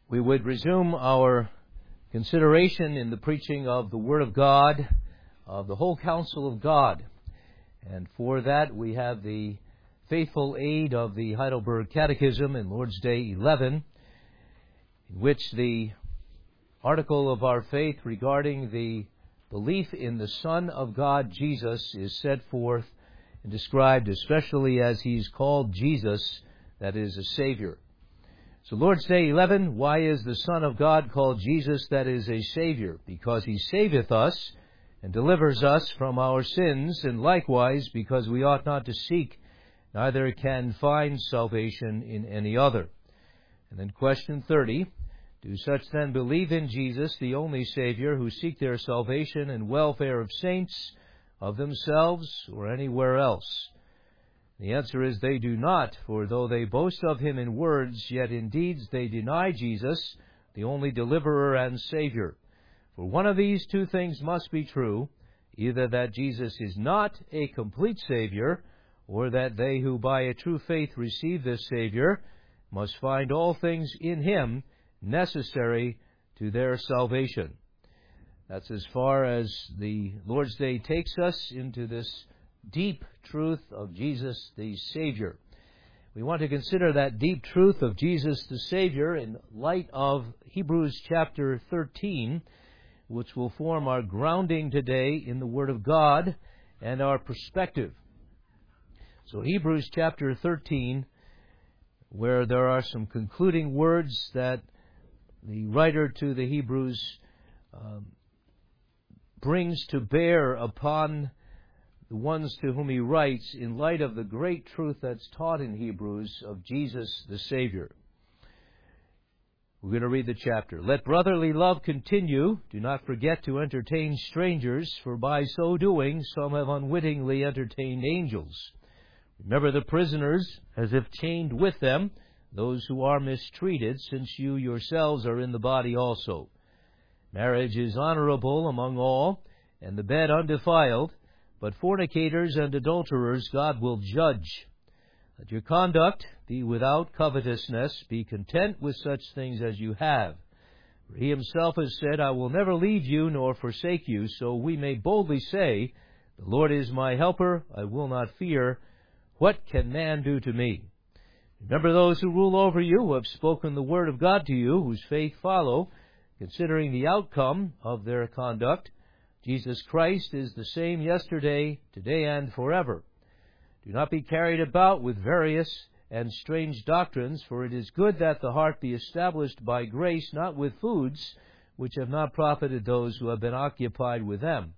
We would resume our consideration in the preaching of the Word of God, of the whole counsel of God. And for that we have the faithful aid of the Heidelberg Catechism in Lord's Day 11, in which the article of our faith regarding the belief in the Son of God, Jesus, is set forth and described especially as He's called Jesus, that is, a Savior. So Lord's Day 11, why is the Son of God called Jesus, that is, a Savior? Because He saveth us and delivers us from our sins, and likewise because we ought not to seek, neither can find salvation in any other. And then question 30, do such then believe in Jesus, the only Savior, who seek their salvation and welfare of saints, of themselves, or anywhere else? The answer is they do not, for though they boast of Him in words, yet in deeds they deny Jesus, the only deliverer and Savior. For one of these two things must be true, either that Jesus is not a complete Savior, or that they who by a true faith receive this Savior must find all things in Him necessary to their salvation. That's as far as the Lord's Day takes us into this deep truth of Jesus the Savior. We want to consider that deep truth of Jesus the Savior in light of Hebrews chapter 13, which will form our grounding today in the Word of God and our perspective. So Hebrews chapter 13, where there are some concluding words that the writer to the Hebrews brings to bear upon the ones to whom he writes in light of the great truth that's taught in Hebrews of Jesus the Savior. We're going to read the chapter. Let brotherly love continue. Do not forget to entertain strangers, for by so doing some have unwittingly entertained angels. Remember the prisoners as if chained with them, those who are mistreated, since you yourselves are in the body also. Marriage is honorable among all, and the bed undefiled, but fornicators and adulterers God will judge. Let your conduct be without covetousness. Be content with such things as you have. For He Himself has said, I will never leave you nor forsake you. So we may boldly say, the Lord is my helper. I will not fear. What can man do to me? Remember those who rule over you, who have spoken the word of God to you, whose faith follow, considering the outcome of their conduct. Jesus Christ is the same yesterday, today, and forever. Do not be carried about with various and strange doctrines, for it is good that the heart be established by grace, not with foods which have not profited those who have been occupied with them.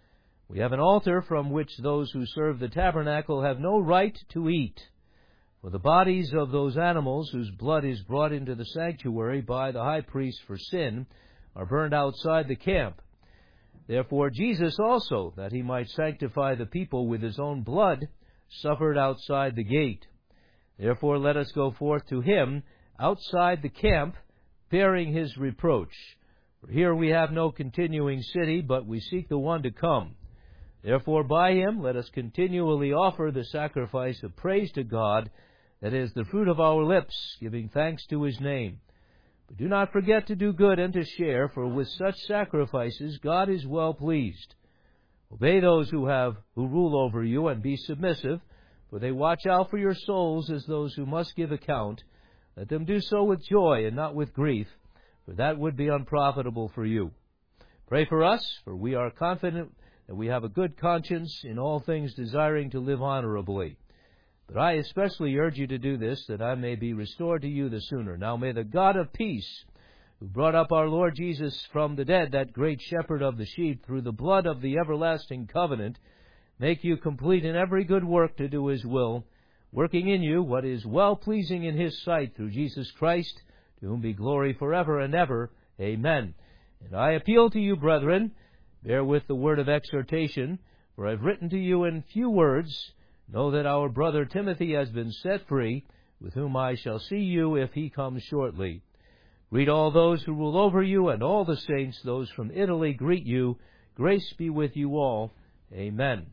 We have an altar from which those who serve the tabernacle have no right to eat. For the bodies of those animals whose blood is brought into the sanctuary by the high priest for sin are burned outside the camp. Therefore Jesus also, that He might sanctify the people with His own blood, suffered outside the gate. Therefore let us go forth to Him outside the camp, bearing His reproach. For here we have no continuing city, but we seek the one to come. Therefore by Him let us continually offer the sacrifice of praise to God, that is the fruit of our lips, giving thanks to His name. But do not forget to do good and to share, for with such sacrifices God is well pleased. Obey those who rule over you, and be submissive, for they watch out for your souls as those who must give account. Let them do so with joy and not with grief, for that would be unprofitable for you. Pray for us, for we are confident that we have a good conscience in all things, desiring to live honorably. But I especially urge you to do this, that I may be restored to you the sooner. Now may the God of peace, who brought up our Lord Jesus from the dead, that great shepherd of the sheep, through the blood of the everlasting covenant, make you complete in every good work to do His will, working in you what is well-pleasing in His sight, through Jesus Christ, to whom be glory forever and ever. Amen. And I appeal to you, brethren, bear with the word of exhortation, for I have written to you in few words. Know that our brother Timothy has been set free, with whom I shall see you if he comes shortly. Greet all those who rule over you, and all the saints. Those from Italy greet you. Grace be with you all. Amen.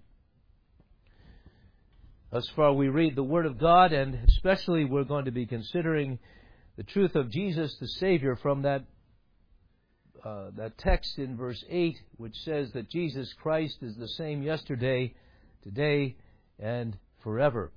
Thus far we read the Word of God, and especially we're going to be considering the truth of Jesus the Savior from that text in verse 8, which says that Jesus Christ is the same yesterday, today, and forever.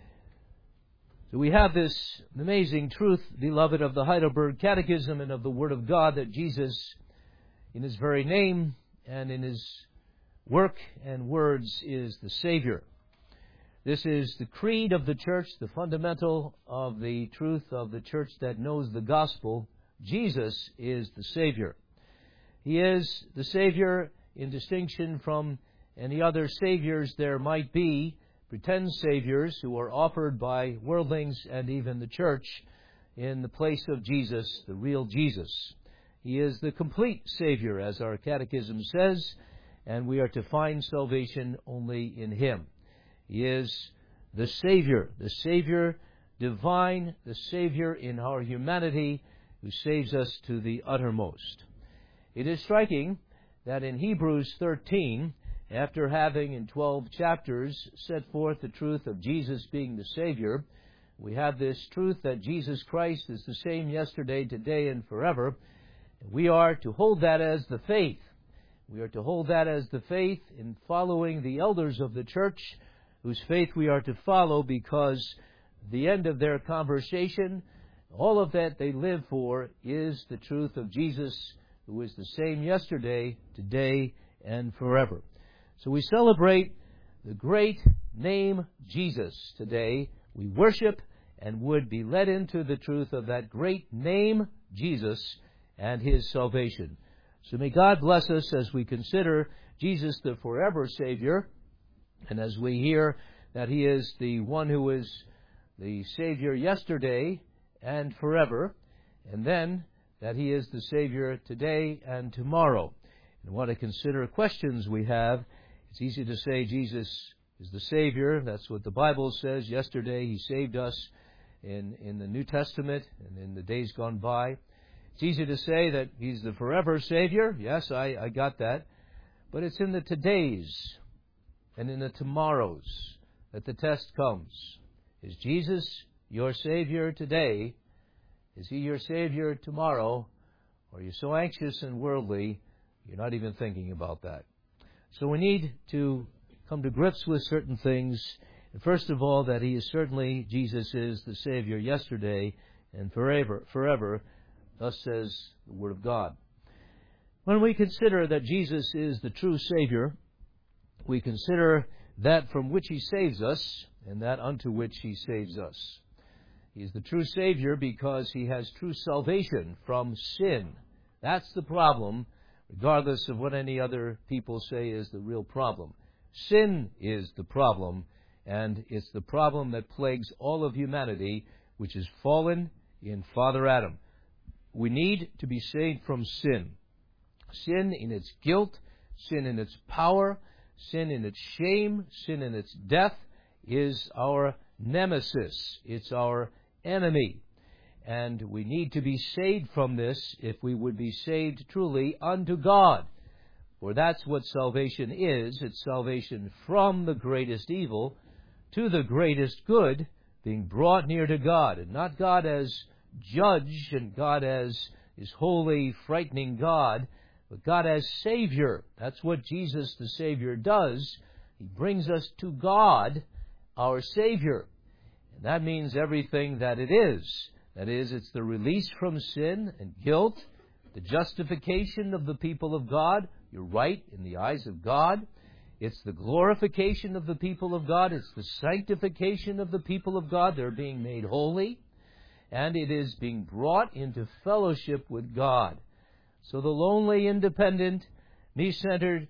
So we have this amazing truth, beloved, of the Heidelberg Catechism and of the Word of God, that Jesus, in His very name and in His work and words, is the Savior. This is the creed of the Church, the fundamental of the truth of the Church that knows the gospel. Jesus is the Savior. He is the Savior in distinction from any other Saviors there might be, pretend Saviors who are offered by worldlings and even the Church in the place of Jesus, the real Jesus. He is the complete Savior, as our Catechism says, and we are to find salvation only in Him. He is the Savior divine, the Savior in our humanity, who saves us to the uttermost. It is striking that in Hebrews 13, after having in 12 chapters set forth the truth of Jesus being the Savior, we have this truth that Jesus Christ is the same yesterday, today, and forever. We are to hold that as the faith. We are to hold that as the faith in following the elders of the church, whose faith we are to follow, because the end of their conversation, all of that they live for, is the truth of Jesus, who is the same yesterday, today, and forever. So we celebrate the great name Jesus today. We worship and would be led into the truth of that great name Jesus and His salvation. So may God bless us as we consider Jesus the forever Savior, and as we hear that He is the one who is the Savior yesterday and forever, and then that He is the Savior today and tomorrow. And what to consider questions we have. It's easy to say Jesus is the Savior. That's what the Bible says. Yesterday He saved us in the New Testament and in the days gone by. It's easy to say that He's the forever Savior. Yes, I got that. But it's in the todays and in the tomorrows that the test comes. Is Jesus your Savior today? Is He your Savior tomorrow? Or are you so anxious and worldly, you're not even thinking about that? So we need to come to grips with certain things. And first of all, that He is certainly, Jesus is the Savior yesterday and forever. Thus says the Word of God. When we consider that Jesus is the true Savior, we consider that from which He saves us and that unto which He saves us. He is the true Savior because He has true salvation from sin. That's the problem, regardless of what any other people say is the real problem. Sin is the problem, and it's the problem that plagues all of humanity, which is fallen in Father Adam. We need to be saved from sin. Sin in its guilt, sin in its power, sin in its shame, sin in its death is our nemesis. It's our enemy. And we need to be saved from this if we would be saved truly unto God. For that's what salvation is. It's salvation from the greatest evil to the greatest good, being brought near to God. And not God as judge and God as His holy, frightening God, but God as Savior. That's what Jesus the Savior does. He brings us to God, our Savior. And that means everything that it is. That is, it's the release from sin and guilt, the justification of the people of God. You're right in the eyes of God. It's the glorification of the people of God. It's the sanctification of the people of God. They're being made holy. And it is being brought into fellowship with God. So the lonely, independent, me-centered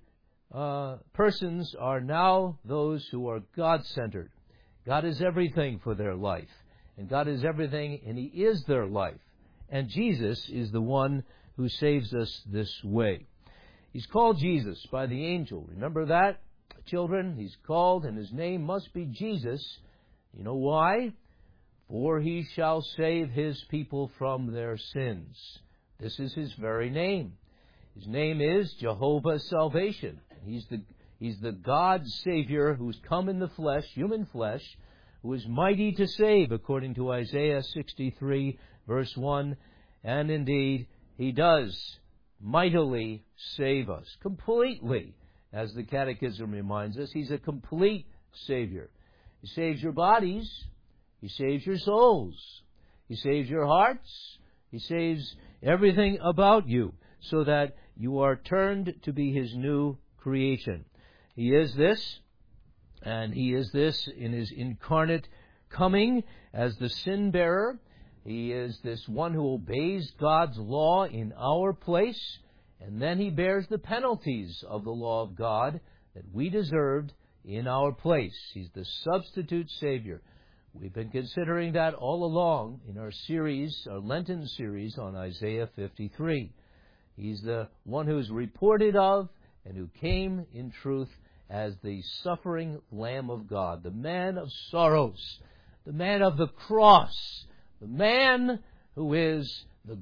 persons are now those who are God-centered. God is everything for their life. And God is everything, and He is their life. And Jesus is the one who saves us this way. He's called Jesus by the angel. Remember that, children? He's called, and His name must be Jesus. You know why? For He shall save His people from their sins. This is His very name. His name is Jehovah Salvation. He's the God Savior who's come in the flesh, human flesh, who is mighty to save, according to Isaiah 63, verse 1. And indeed, He does mightily save us, completely. As the Catechism reminds us, He's a complete Savior. He saves your bodies. He saves your souls. He saves your hearts. He saves everything about you so that you are turned to be His new creation. He is this, and He is this in His incarnate coming as the sin-bearer. He is this one who obeys God's law in our place, and then He bears the penalties of the law of God that we deserved in our place. He's the substitute Savior. We've been considering that all along in our series, our Lenten series on Isaiah 53. He's the one who's reported of and who came in truth as the suffering Lamb of God, the man of sorrows, the man of the cross, the man who is the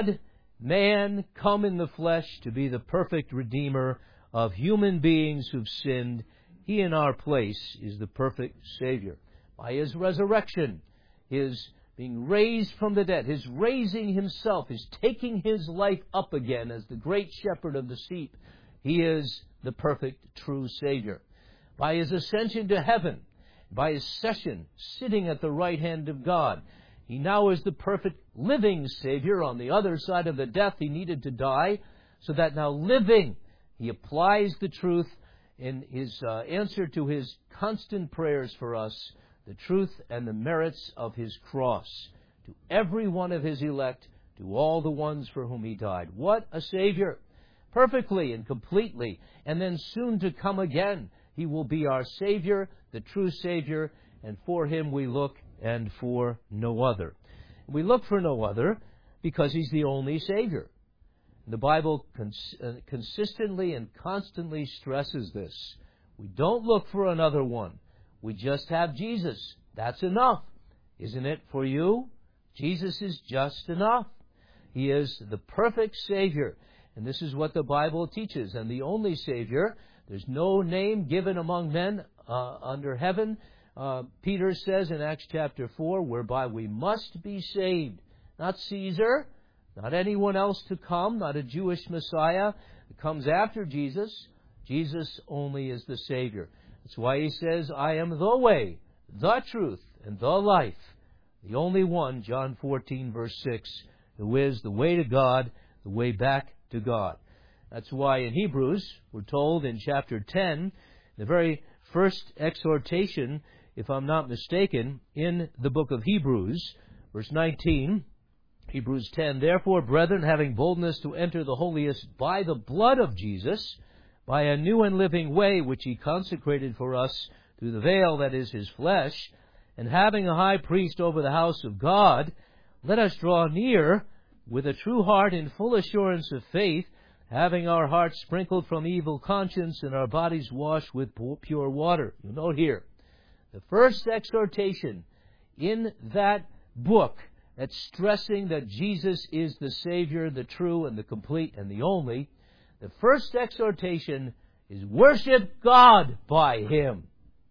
God-man come in the flesh to be the perfect Redeemer of human beings who've sinned. He in our place is the perfect Savior. By His resurrection, His being raised from the dead, His raising Himself, His taking His life up again as the great shepherd of the sheep, He is the perfect, true Savior. By His ascension to heaven, by His session, sitting at the right hand of God, He now is the perfect living Savior on the other side of the death He needed to die, so that now living, He applies the truth in His answer to His constant prayers for us, the truth and the merits of His cross, to every one of His elect, to all the ones for whom He died. What a Savior! Perfectly and completely, and then soon to come again. He will be our Savior, the true Savior, and for Him we look, and for no other. We look for no other because He's the only Savior. The Bible consistently and constantly stresses this. We don't look for another one. We just have Jesus. That's enough. Isn't it for you? Jesus is just enough. He is the perfect Savior. And this is what the Bible teaches. And the only Savior, there's no name given among men under heaven, Peter says in Acts chapter 4, whereby we must be saved. Not Caesar, not anyone else to come, not a Jewish Messiah that comes after Jesus. Jesus only is the Savior. That's why He says, I am the way, the truth, and the life. The only one, John 14, verse 6, who is the way to God, the way back to God. That's why in Hebrews, we're told in chapter 10, the very first exhortation, if I'm not mistaken, in the book of Hebrews, verse 19, Hebrews 10, therefore, brethren, having boldness to enter the holiest by the blood of Jesus, by a new and living way which He consecrated for us through the veil that is His flesh, and having a high priest over the house of God, let us draw near with a true heart in full assurance of faith, having our hearts sprinkled from evil conscience and our bodies washed with pure water. You note here, the first exhortation in that book that's stressing that Jesus is the Savior, the true and the complete and the only, the first exhortation is worship God by Him.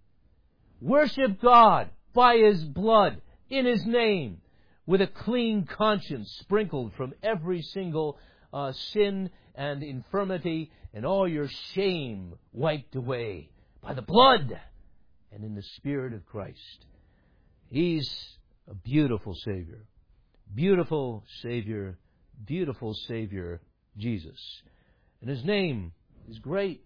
Worship God by His blood, in His name, with a clean conscience sprinkled from every single sin and infirmity, and all your shame wiped away by the blood and in the Spirit of Christ. He's a beautiful Savior. Beautiful Savior, beautiful Savior, Jesus. And His name is great.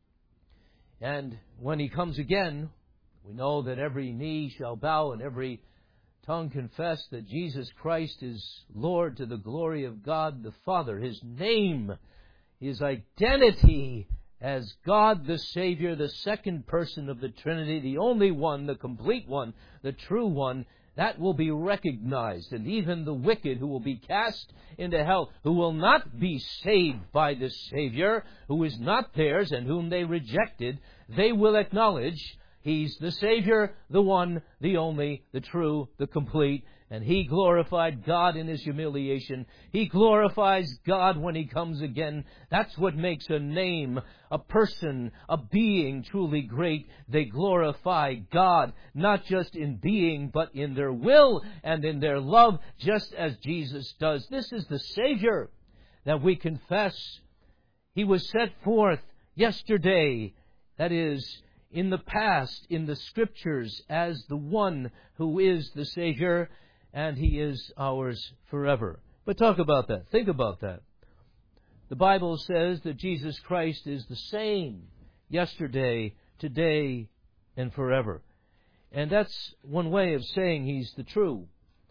And when He comes again, we know that every knee shall bow and every tongue confess that Jesus Christ is Lord to the glory of God the Father. His name, His identity as God the Savior, the second person of the Trinity, the only one, the complete one, the true one, that will be recognized. And even the wicked who will be cast into hell, who will not be saved by this Savior, who is not theirs and whom they rejected, they will acknowledge He's the Savior, the one, the only, the true, the complete, And He glorified God in His humiliation. He glorifies God when He comes again. That's what makes a name, a person, a being truly great. They glorify God, not just in being, but in their will and in their love, just as Jesus does. This is the Savior that we confess. He was set forth yesterday, that is, in the past, in the Scriptures, as the one who is the Savior, and He is ours forever. But talk about that. Think about that. The Bible says that Jesus Christ is the same yesterday, today, and forever. And that's one way of saying He's the true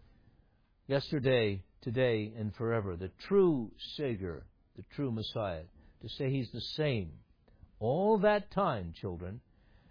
yesterday, today, and forever. The true Savior, the true Messiah. To say He's the same. All that time, children,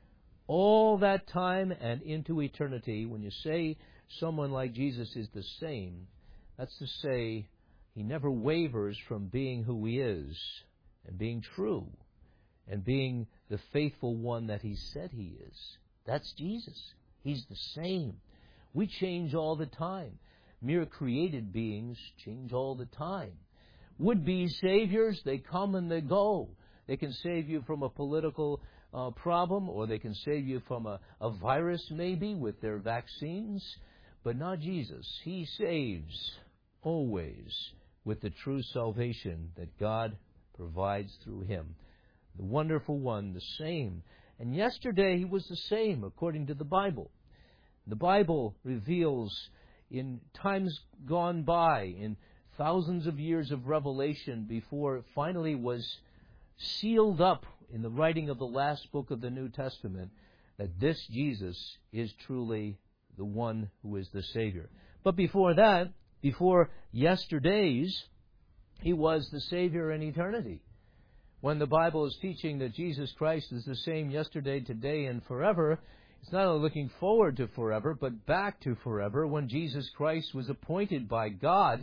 all that time and into eternity, when you say someone like Jesus is the same, that's to say He never wavers from being who He is and being true and being the faithful one that He said He is. That's Jesus. He's the same. We change all the time. Mere created beings change all the time. Would-be saviors, they come and they go. They can save you from a political problem, or they can save you from a virus maybe with their vaccines. But not Jesus. He saves always with the true salvation that God provides through Him. The wonderful one, the same. And yesterday He was the same according to the Bible. The Bible reveals in times gone by, in thousands of years of revelation before it finally was sealed up in the writing of the last book of the New Testament, that this Jesus is truly the one who is the Savior. But before that, before yesterday's, He was the Savior in eternity. When the Bible is teaching that Jesus Christ is the same yesterday, today, and forever, it's not only looking forward to forever, but back to forever, when Jesus Christ was appointed by God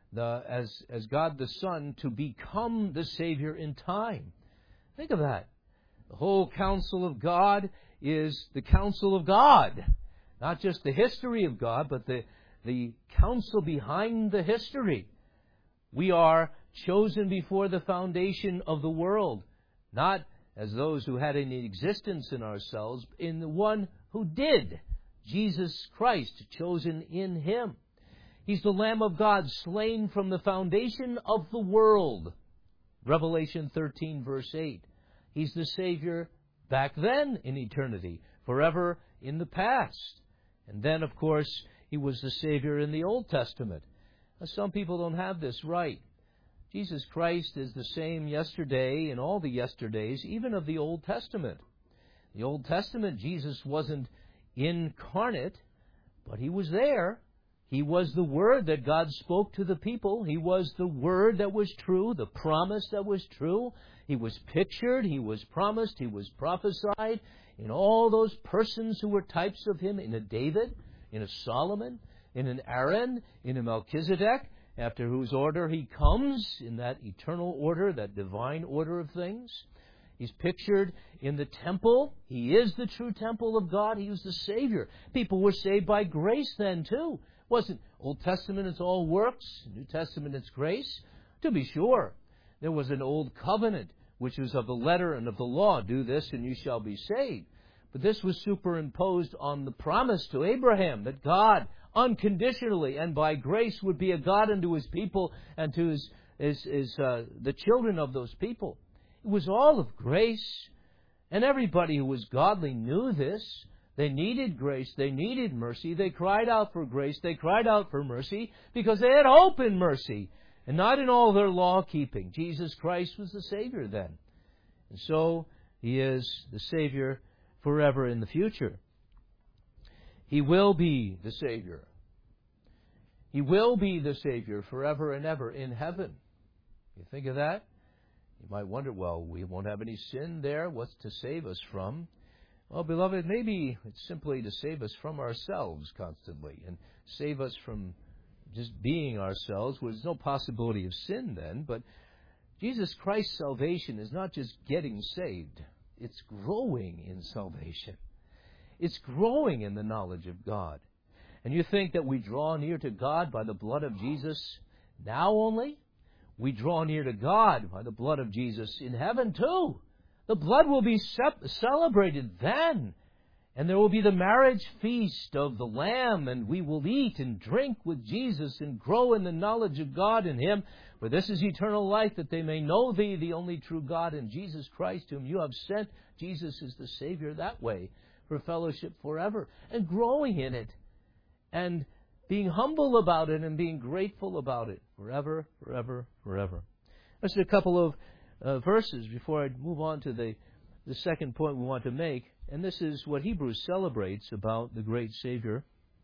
as God the Son to become the Savior in time. Think of that. The whole counsel of God is the counsel of God. Not just the history of God, but the counsel behind the history. We are chosen before the foundation of the world, not as those who had any existence in ourselves, in the one who did, Jesus Christ, chosen in Him. He's the Lamb of God, slain from the foundation of the world. Revelation 13, verse 8. He's the Savior back then in eternity, forever in the past. And then, of course, He was the Savior in the Old Testament. Now, some people don't have this right. Jesus Christ is the same yesterday in all the yesterdays, even of the Old Testament. The Old Testament, Jesus wasn't incarnate, but He was there. He was the Word that God spoke to the people. He was the Word that was true, the promise that was true. He was pictured, He was promised, He was prophesied in all those persons who were types of Him, in a David, in a Solomon, in an Aaron, in a Melchizedek, after whose order He comes, in that eternal order, that divine order of things. He's pictured in the temple. He is the true temple of God. He was the Savior. People were saved by grace then, too. It wasn't Old Testament, it's all works. New Testament, it's grace. To be sure, there was an old covenant, which was of the letter and of the law. Do this and you shall be saved. But this was superimposed on the promise to Abraham that God unconditionally and by grace would be a God unto His people and to the children of those people. It was all of grace. And everybody who was godly knew this. They needed grace. They needed mercy. They cried out for grace. They cried out for mercy because they had hope in mercy and not in all their law-keeping. Jesus Christ was the Savior then. And so He is the Savior forever in the future. He will be the Savior. He will be the Savior forever and ever in heaven. You think of that? You might wonder, well, we won't have any sin there. What's to save us from? Well, beloved, maybe it's simply to save us from ourselves constantly and save us from just being ourselves. Well, there's no possibility of sin then, but Jesus Christ's salvation is not just getting saved. It's growing in salvation. It's growing in the knowledge of God. And you think that we draw near to God by the blood of Jesus now only? We draw near to God by the blood of Jesus in heaven too. The blood will be celebrated then. And there will be the marriage feast of the Lamb, and we will eat and drink with Jesus and grow in the knowledge of God in Him. For this is eternal life, that they may know Thee, the only true God, and Jesus Christ, whom You have sent. Jesus is the Savior that way, for fellowship forever, and growing in it, and being humble about it, and being grateful about it, forever, forever, forever. Just a couple of verses before I move on to the second point we want to make. And this is what Hebrews celebrates about the great Savior.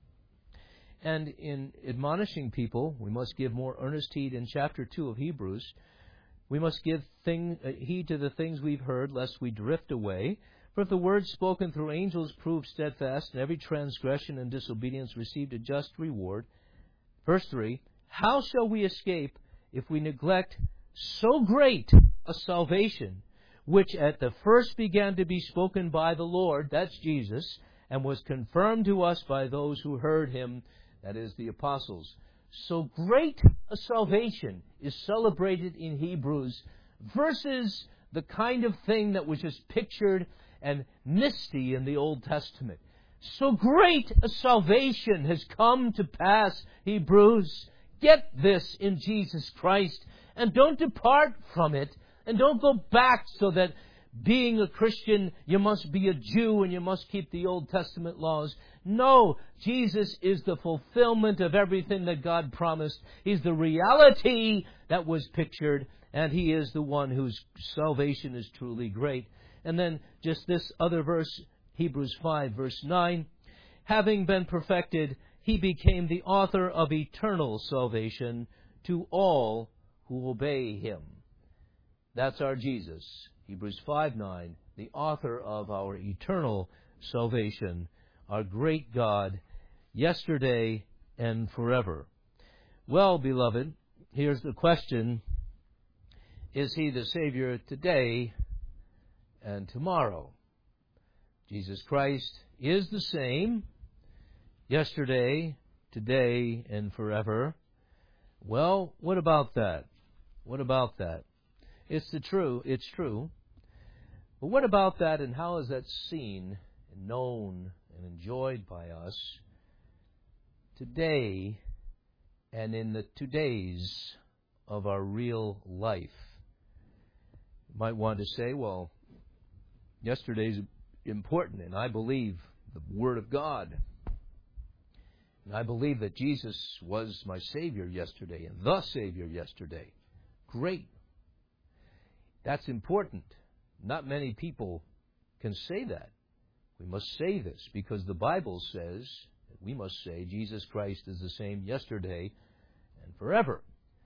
And in admonishing people, we must give more earnest heed. In chapter 2 of Hebrews, we must give heed to the things we've heard, lest we drift away. For if the word spoken through angels proved steadfast, and every transgression and disobedience received a just reward. Verse 3, how shall we escape if we neglect so great a salvation, which at the first began to be spoken by the Lord, that's Jesus, and was confirmed to us by those who heard Him, that is, the apostles. So great a salvation is celebrated in Hebrews versus the kind of thing that was just pictured and misty in the Old Testament. So great a salvation has come to pass, Hebrews. Get this in Jesus Christ, and don't depart from it. And don't go back so that being a Christian, you must be a Jew and you must keep the Old Testament laws. No, Jesus is the fulfillment of everything that God promised. He's the reality that was pictured, and He is the one whose salvation is truly great. And then just this other verse, Hebrews 5, verse 9. Having been perfected, He became the author of eternal salvation to all who obey Him. That's our Jesus. Hebrews 5:9, the author of our eternal salvation, our great God, yesterday and forever. Well, beloved, here's the question. Is He the Savior today and tomorrow? Jesus Christ is the same yesterday, today, and forever. Well, what about that? What about that? It's true. But what about that, and how is that seen and known and enjoyed by us today and in the 2 days of our real life? You might want to say, well, yesterday's important, and I believe the Word of God. And I believe that Jesus was my Savior yesterday and the Savior yesterday. Great. That's important. Not many people can say that. We must say this because the Bible says that we must say Jesus Christ is the same yesterday and forever.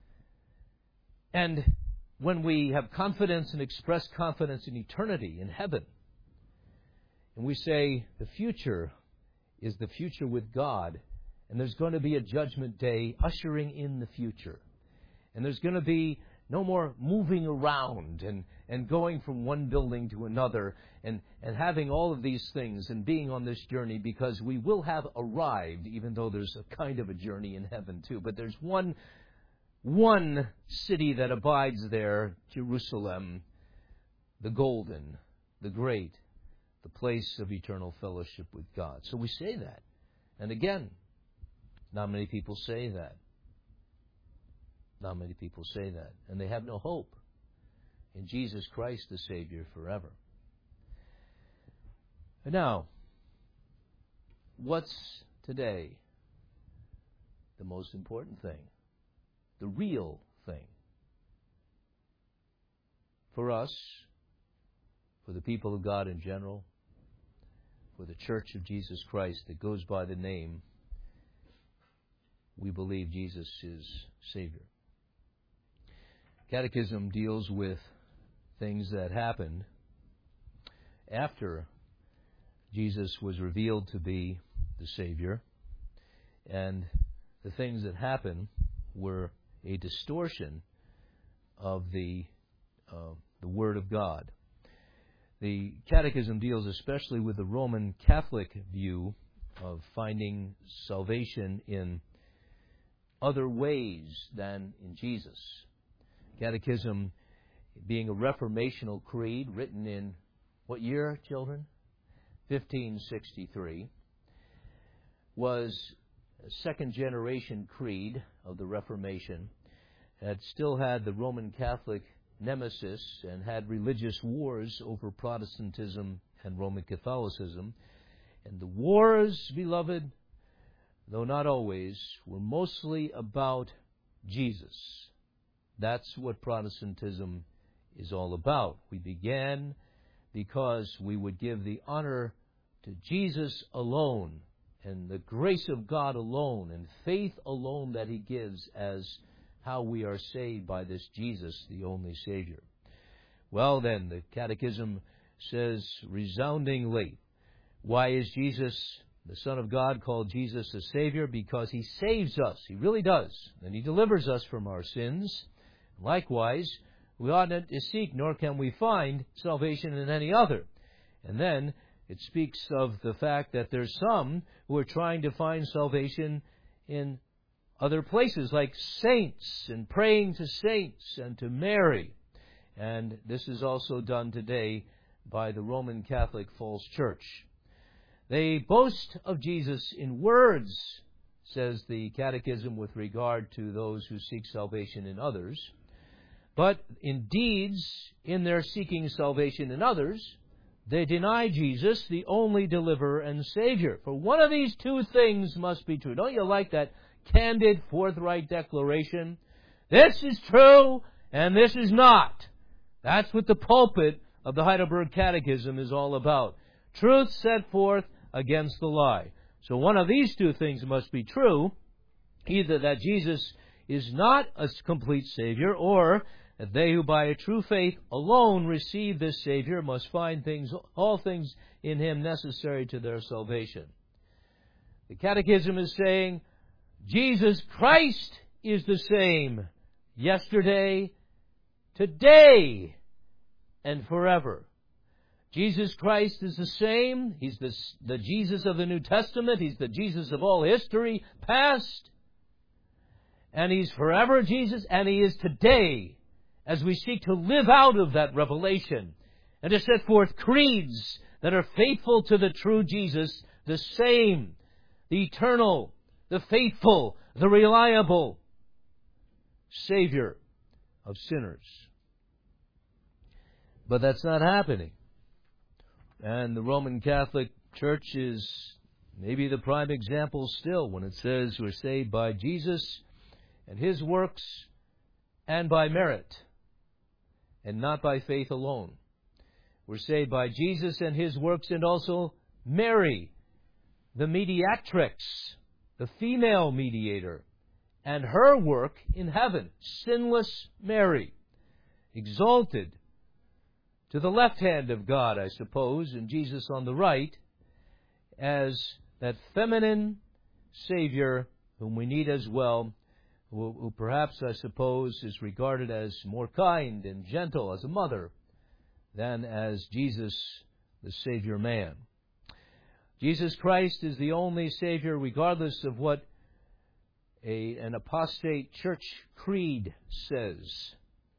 And when we have confidence and express confidence in eternity, in heaven, and we say the future is the future with God, and there's going to be a judgment day ushering in the future, and there's going to be no more moving around and going from one building to another and having all of these things and being on this journey, because we will have arrived, even though there's a kind of a journey in heaven too. But there's one city that abides there, Jerusalem, the golden, the great, the place of eternal fellowship with God. So we say that. And again, not many people say that. Not many people say that. And they have no hope in Jesus Christ, the Savior, forever. And now, what's today the most important thing? The real thing. For us, for the people of God in general, for the Church of Jesus Christ that goes by the name, we believe Jesus is Savior. Catechism deals with things that happened after Jesus was revealed to be the Savior, and the things that happened were a distortion of the Word of God. The Catechism deals especially with the Roman Catholic view of finding salvation in other ways than in Jesus. Catechism, being a reformational creed written in what year, children? 1563, was a second-generation creed of the Reformation. It still had the Roman Catholic nemesis and had religious wars over Protestantism and Roman Catholicism. And the wars, beloved, though not always, were mostly about Jesus. That's what Protestantism is all about. We began because we would give the honor to Jesus alone and the grace of God alone and faith alone that He gives as how we are saved by this Jesus, the only Savior. Well then, the Catechism says resoundingly, why is Jesus, the Son of God, called Jesus the Savior? Because He saves us. He really does. And He delivers us from our sins. Likewise, we ought not to seek, nor can we find, salvation in any other. And then it speaks of the fact that there's some who are trying to find salvation in other places, like saints, and praying to saints and to Mary. And this is also done today by the Roman Catholic false church. They boast of Jesus in words, says the Catechism, with regard to those who seek salvation in others. But in deeds, in their seeking salvation in others, they deny Jesus, the only deliverer and Savior. For one of these two things must be true. Don't you like that candid, forthright declaration? This is true, and this is not. That's what the pulpit of the Heidelberg Catechism is all about. Truth set forth against the lie. So one of these two things must be true, either that Jesus is not a complete Savior, or that they who by a true faith alone receive this Savior must find all things in Him necessary to their salvation. The Catechism is saying Jesus Christ is the same yesterday, today, and forever. Jesus Christ is the same. He's the Jesus of the New Testament. He's the Jesus of all history past. And He's forever Jesus, and He is today, as we seek to live out of that revelation and to set forth creeds that are faithful to the true Jesus, the same, the eternal, the faithful, the reliable Savior of sinners. But that's not happening. And the Roman Catholic Church is maybe the prime example still when it says we're saved by Jesus and His works and by merit, and not by faith alone. We're saved by Jesus and His works, and also Mary, the mediatrix, the female mediator, and her work in heaven, sinless Mary, exalted to the left hand of God, I suppose, and Jesus on the right, as that feminine Savior whom we need as well, who perhaps, I suppose, is regarded as more kind and gentle as a mother than as Jesus, the Savior man. Jesus Christ is the only Savior, regardless of what an apostate church creed says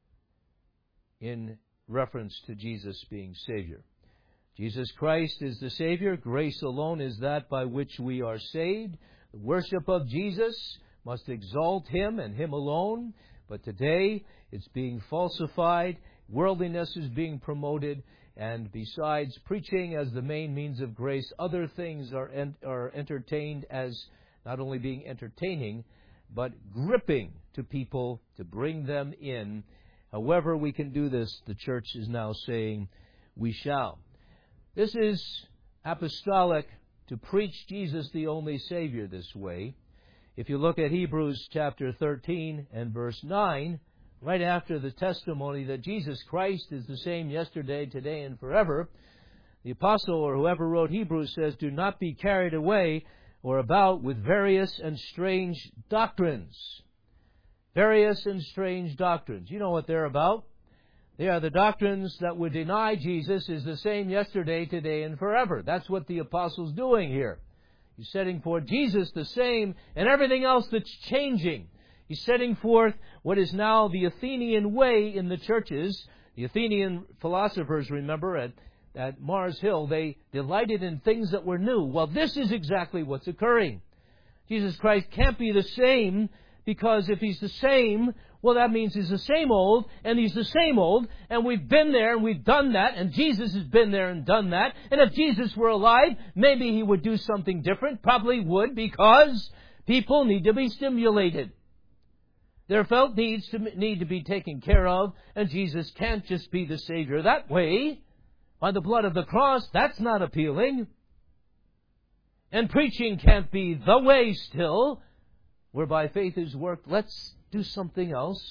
in reference to Jesus being Savior. Jesus Christ is the Savior. Grace alone is that by which we are saved. The worship of Jesus must exalt Him and Him alone. But today it's being falsified. Worldliness is being promoted. And besides preaching as the main means of grace, other things are entertained as not only being entertaining, but gripping to people to bring them in. However we can do this, the church is now saying we shall. This is apostolic to preach Jesus the only Savior this way. If you look at Hebrews chapter 13 and verse 9, right after the testimony that Jesus Christ is the same yesterday, today, and forever, the apostle or whoever wrote Hebrews says, do not be carried away or about with various and strange doctrines. Various and strange doctrines. You know what they're about. They are the doctrines that would deny Jesus is the same yesterday, today, and forever. That's what the apostle's doing here. He's setting forth Jesus the same and everything else that's changing. He's setting forth what is now the Athenian way in the churches. The Athenian philosophers, remember, at Mars Hill, they delighted in things that were new. Well, this is exactly what's occurring. Jesus Christ can't be the same, because if He's the same, well, that means He's the same old, and He's the same old, and we've been there and we've done that, and Jesus has been there and done that. And if Jesus were alive, maybe He would do something different. Probably would, because people need to be stimulated. Their felt needs need to be taken care of, and Jesus can't just be the Savior that way. By the blood of the cross, that's not appealing. And preaching can't be the way still, whereby faith is worked. Let's do something else.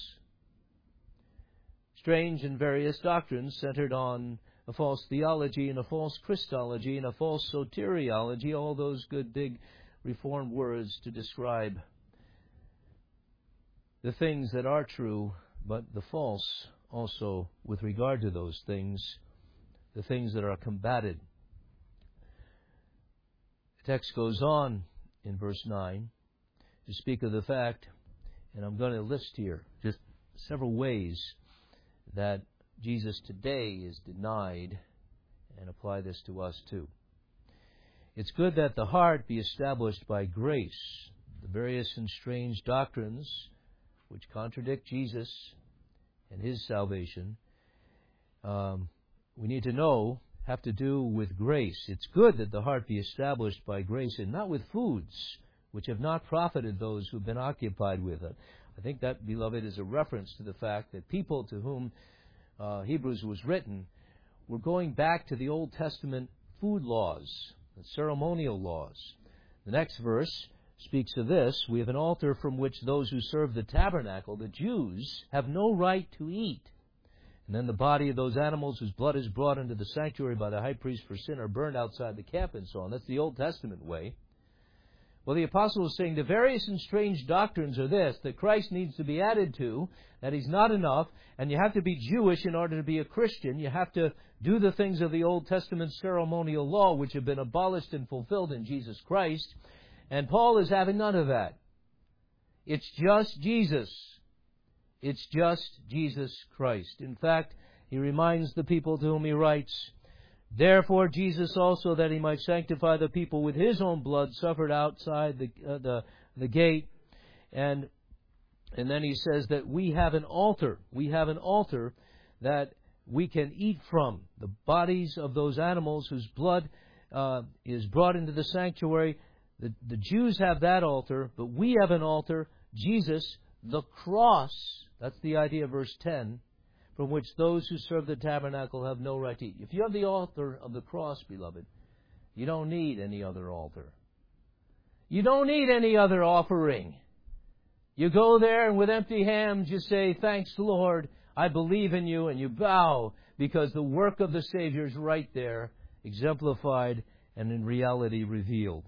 Strange and various doctrines centered on a false theology and a false Christology and a false soteriology, all those good big Reformed words to describe the things that are true, but the false also with regard to those things, the things that are combated. The text goes on in verse 9 to speak of the fact, and I'm going to list here just several ways that Jesus today is denied, and apply this to us too. It's good that the heart be established by grace. The various and strange doctrines which contradict Jesus and His salvation, we need to know, have to do with grace. It's good that the heart be established by grace, and not with foods which have not profited those who have been occupied with it. I think that, beloved, is a reference to the fact that people to whom Hebrews was written were going back to the Old Testament food laws, the ceremonial laws. The next verse speaks of this. We have an altar from which those who serve the tabernacle, the Jews, have no right to eat. And then the body of those animals whose blood is brought into the sanctuary by the high priest for sin are burned outside the camp, and so on. That's the Old Testament way. Well, the apostle is saying the various and strange doctrines are this, that Christ needs to be added to, that He's not enough, and you have to be Jewish in order to be a Christian. You have to do the things of the Old Testament ceremonial law, which have been abolished and fulfilled in Jesus Christ. And Paul is having none of that. It's just Jesus. It's just Jesus Christ. In fact, he reminds the people to whom he writes, "Therefore Jesus also, that He might sanctify the people with His own blood, suffered outside the gate." And then he says that we have an altar. We have an altar that we can eat from. The bodies of those animals whose blood is brought into the sanctuary. The Jews have that altar, but we have an altar, Jesus, the cross. That's the idea of verse 10, from which those who serve the tabernacle have no right to eat. If you have the altar of the cross, beloved, you don't need any other altar. You don't need any other offering. You go there and with empty hands you say, "Thanks, Lord, I believe in You," and you bow, because the work of the Savior is right there, exemplified and in reality revealed.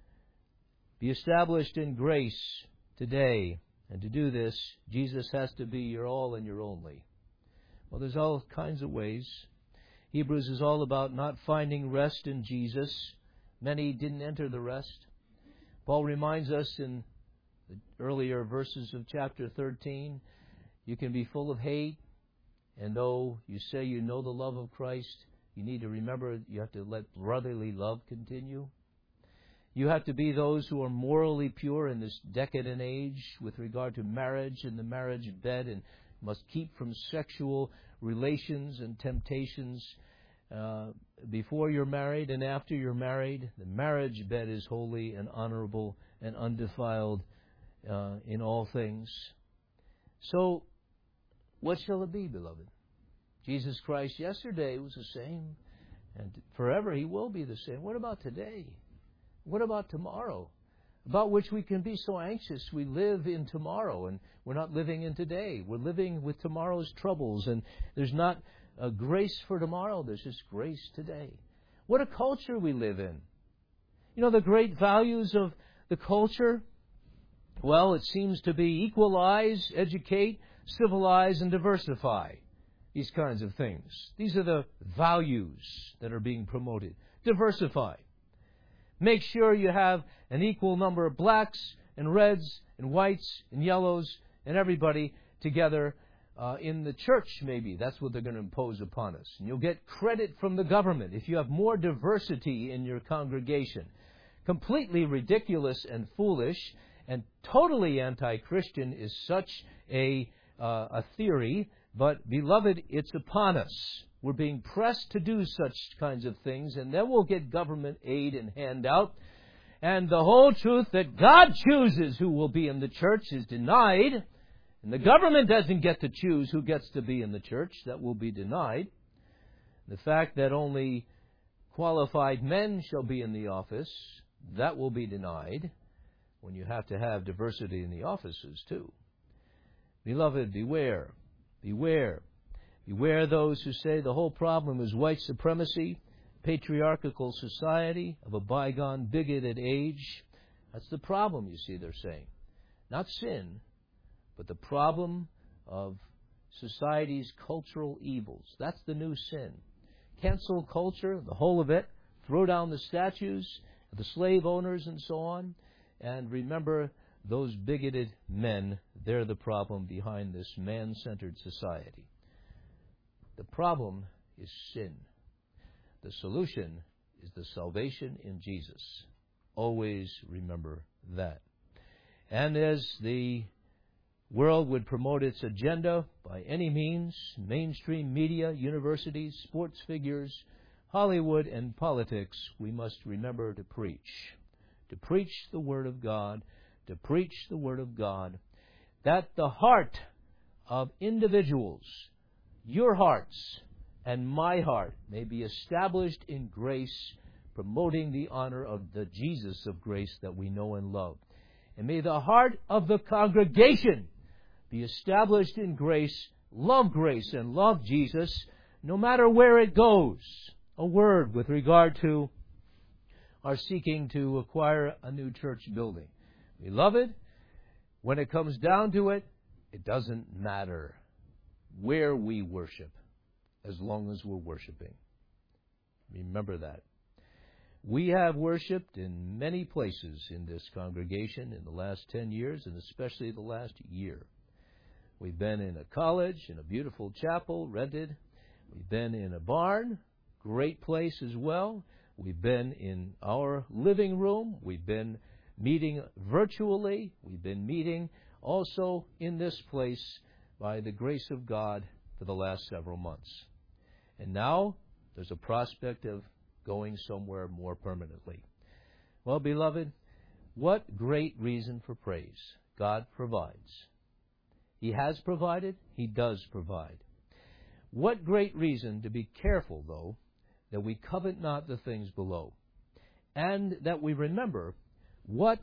Be established in grace today. And to do this, Jesus has to be your all and your only. Well, there's all kinds of ways. Hebrews is all about not finding rest in Jesus. Many didn't enter the rest. Paul reminds us in the earlier verses of chapter 13, you can be full of hate, and though you say you know the love of Christ, you need to remember you have to let brotherly love continue. You have to be those who are morally pure in this decadent age with regard to marriage and the marriage bed, and must keep from sexual relations and temptations before you're married and after you're married. The marriage bed is holy and honorable and undefiled in all things. So, what shall it be, beloved? Jesus Christ yesterday was the same, and forever He will be the same. What about today? What about tomorrow? About which we can be so anxious. We live in tomorrow, and we're not living in today. We're living with tomorrow's troubles, and there's not a grace for tomorrow. There's just grace today. What a culture we live in. You know, the great values of the culture? Well, it seems to be equalize, educate, civilize, and diversify. These kinds of things. These are the values that are being promoted. Diversify. Make sure you have an equal number of blacks and reds and whites and yellows and everybody together in the church, maybe. That's what they're going to impose upon us. And you'll get credit from the government if you have more diversity in your congregation. Completely ridiculous and foolish and totally anti-Christian is such a theory, but, beloved, it's upon us. We're being pressed to do such kinds of things, and then we'll get government aid and handout. And the whole truth that God chooses who will be in the church is denied. And the government doesn't get to choose who gets to be in the church. That will be denied. The fact that only qualified men shall be in the office, that will be denied, when you have to have diversity in the offices too. Beloved, beware. Beware. Beware those who say the whole problem is white supremacy, patriarchal society of a bygone, bigoted age. That's the problem, you see, they're saying. Not sin, but the problem of society's cultural evils. That's the new sin. Cancel culture, the whole of it. Throw down the statues of the slave owners and so on. And remember, those bigoted men, they're the problem behind this man-centered society. The problem is sin. The solution is the salvation in Jesus. Always remember that. And as the world would promote its agenda by any means, mainstream media, universities, sports figures, Hollywood, and politics, we must remember to preach. To preach the Word of God, to preach the Word of God, that the heart of individuals, your hearts and my heart, may be established in grace, promoting the honor of the Jesus of grace that we know and love. And may the heart of the congregation be established in grace, and love Jesus, no matter where it goes. A word with regard to our seeking to acquire a new church building. Beloved, when it comes down to it, it doesn't matter where we worship, as long as we're worshiping. Remember that. We have worshiped in many places in this congregation in the last 10 years, and especially the last year. We've been in a college, in a beautiful chapel, rented. We've been in a barn, great place as well. We've been in our living room. We've been meeting virtually. We've been meeting also in this place by the grace of God for the last several months. And now there's a prospect of going somewhere more permanently. Well, beloved, what great reason for praise. God provides. He has provided. He does provide. What great reason to be careful, though, that we covet not the things below, and that we remember what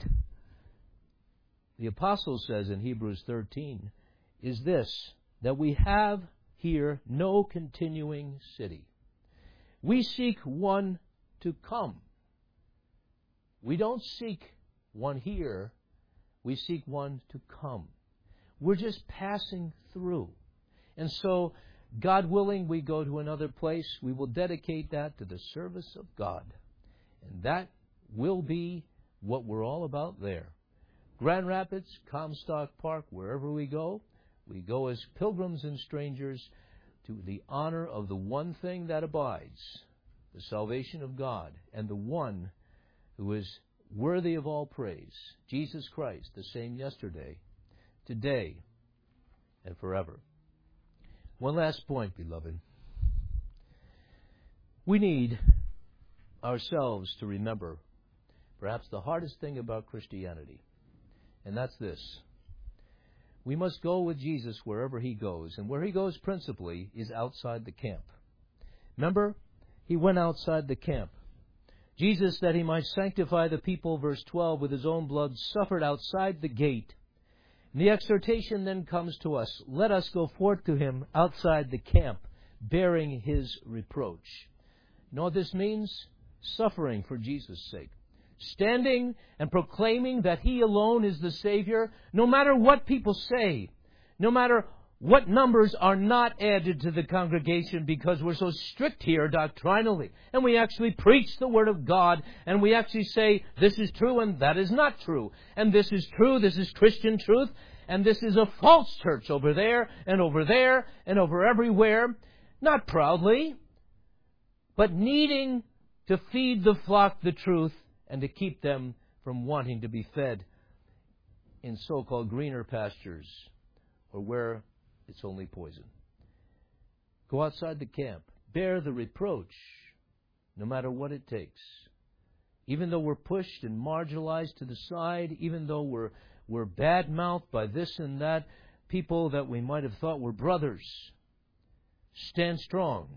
the apostle says in Hebrews 13 is this, that we have here no continuing city. We seek one to come. We don't seek one here. We seek one to come. We're just passing through. And so, God willing, we go to another place. We will dedicate that to the service of God. And that will be what we're all about there. Grand Rapids, Comstock Park, wherever we go as pilgrims and strangers to the honor of the one thing that abides, the salvation of God, and the one who is worthy of all praise, Jesus Christ, the same yesterday, today, and forever. One last point, beloved. We need ourselves to remember perhaps the hardest thing about Christianity, and that's this. We must go with Jesus wherever He goes, and where He goes principally is outside the camp. Remember, He went outside the camp. Jesus, that He might sanctify the people, verse 12, with His own blood, suffered outside the gate. And the exhortation then comes to us, let us go forth to Him outside the camp, bearing His reproach. You know what this means? Suffering for Jesus' sake. Standing and proclaiming that He alone is the Savior, no matter what people say, no matter What numbers are not added to the congregation because we're so strict here doctrinally. And we actually preach the Word of God, and we actually say this is true and that is not true. And this is true, this is Christian truth, and this is a false church over there and over everywhere. Not proudly, but needing to feed the flock the truth and to keep them from wanting to be fed in so-called greener pastures or where it's only poison. Go outside the camp. Bear the reproach, no matter what it takes. Even though we're pushed and marginalized to the side, even though we're bad-mouthed by this and that, people that we might have thought were brothers, stand strong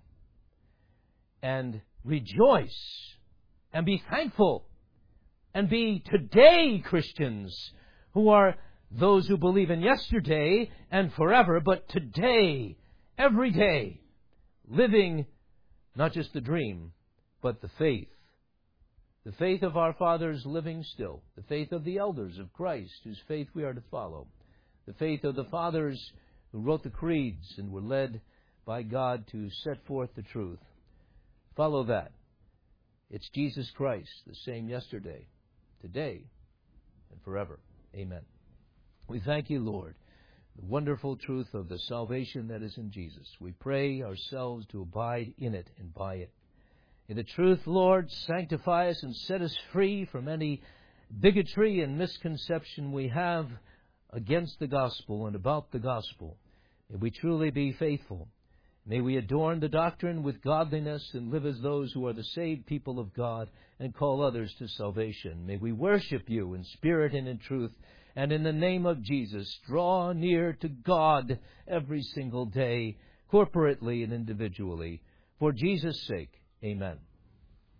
and rejoice and be thankful and be today Christians who are those who believe in yesterday and forever, but today, every day, living not just the dream, but the faith. The faith of our fathers living still. The faith of the elders of Christ, whose faith we are to follow. The faith of the fathers who wrote the creeds and were led by God to set forth the truth. Follow that. It's Jesus Christ, the same yesterday, today, and forever. Amen. We thank you, Lord, the wonderful truth of the salvation that is in Jesus. We pray ourselves to abide in it and by it. In the truth, Lord, sanctify us and set us free from any bigotry and misconception we have against the gospel and about the gospel. May we truly be faithful. May we adorn the doctrine with godliness and live as those who are the saved people of God and call others to salvation. May we worship you in spirit and in truth. And in the name of Jesus, draw near to God every single day, corporately and individually. For Jesus' sake, amen.